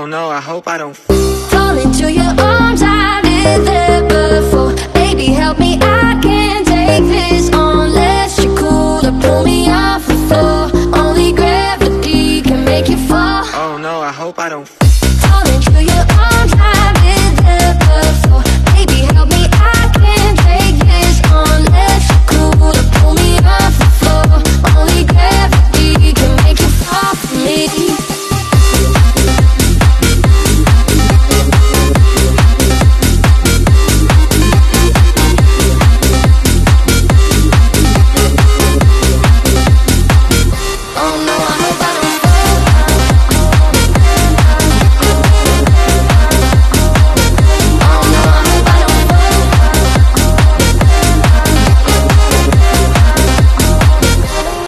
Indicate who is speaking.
Speaker 1: Oh no, I hope I don't
Speaker 2: fall into your arms. I've been there before. Baby, help me, I can't take this on. Unless you're cool to pull me off the floor. Only gravity can make you fall.
Speaker 1: Oh no, I hope I don't
Speaker 2: fall into your arms. I've been there before. Baby, help me, I can't take this on. Unless you're cool to pull me off the floor. Only gravity can make you fall for me. Oh no.